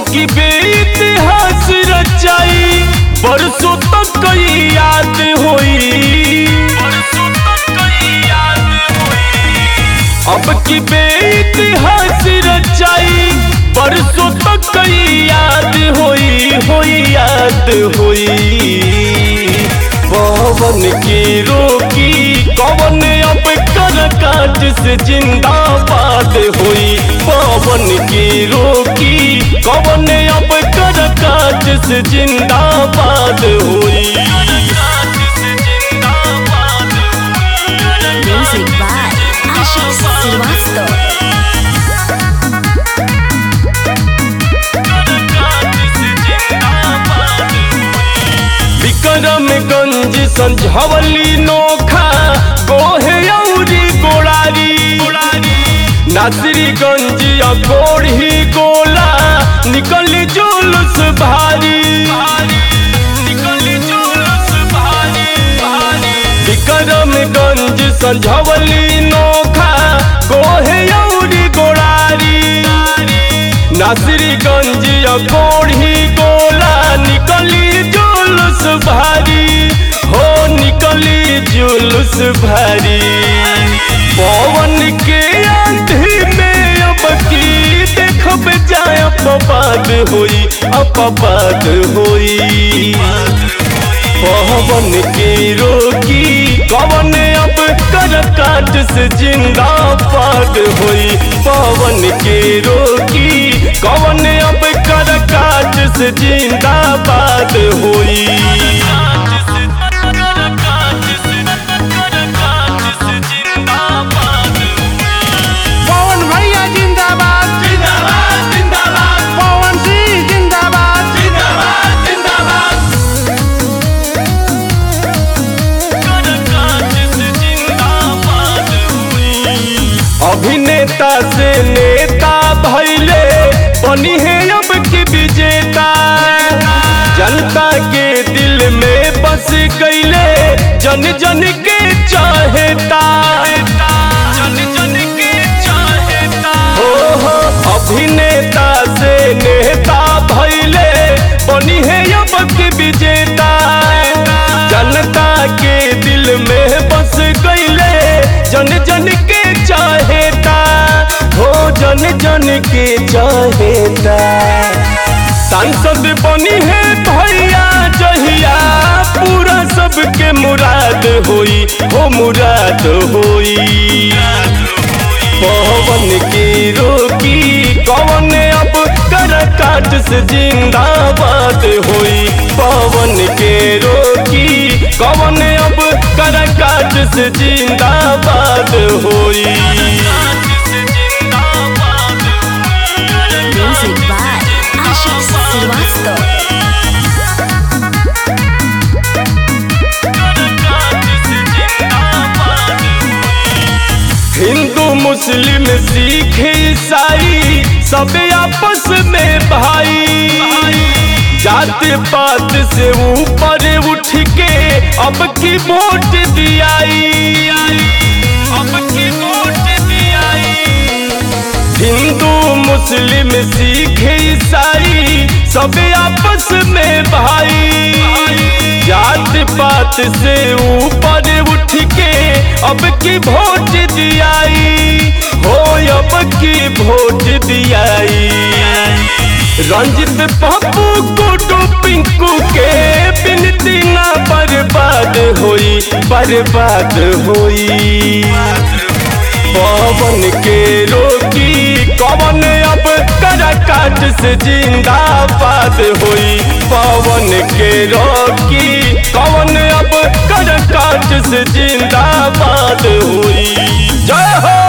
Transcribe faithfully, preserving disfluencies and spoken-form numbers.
की बेइतिहास रचाई बरसों तक कई याद होई। अब की बेइतिहास रचाई बरसों तक कई याद होई होई याद होई। पवन की रोकी कवन अब कर काट से जिंदाबाद होई। पवन की रोकी कवन अब कर काट से जिंदाबाद होई। Music by Ashish Srivastava. Vikramganj संझवली Nokha गोहे औरी गोड़ारी नासरीगंज अकोढ़ी गोला निकल जुलूस भारी। विक्रमगंज संझवली नोखा गोहे औरी गोड़ारी नासरीगंज अकोढ़ी गोला निकली जुलूस भारी हो निकली जुलूस भारी। पवन के आंधी में अब की देखब जाए अपवाद होई अपवाद होई। पवन की रोकी कवन अब कर काट से जिंदाबाद होई। पवन की रोकी कवन अब कर काट से जिंदाबाद होई। पवन भैया जिंदाबाद जिंदाबाद जिंदाबाद। पवन सिंह जिंदाबाद जिंदाबाद जिंदाबाद। अभिनेता से नेता भैले बनी है अब की विजेता। जनता के दिल में बस गईले जन जन के चाहेता। जन जन के चाहेता हो हो अभिनेता से नेता भैले बनी है अब की विजेता। जनता के दिल में बस गईले जन जन के चाहेता हो जन जन के चाहेता। सांसद बनी है भैया जहिया पूरा सबके मुराद होई हो मुराद होई। पवन की रोकी कवन अब कर काट से जिंदाबाद होई। पवन के रोकी कवन अब कर काट से जिंदाबाद होई। Music by Ashish Srivastava. Hindu मुस्लिम सिख ईसाई सब आपस में भाई। जात पात से ऊपर उठ के अब की वोट दियाई अब की वोट दियाई। हिंदू मुस्लिम सिख ईसाई सब आपस में भाई। जात पात से ऊपर उठ के अब की वोट दियाई हो अब की वोट दियाई। रंजित पप्पू गुड्डू पिंकू के बिनती ना बर्बाद होई बर्बाद होई। पवन के रोकी कवन अब कर काट से जिंदाबाद होई। पवन के रोकी कवन अब कर काट से जिंदाबाद होई। जय हो।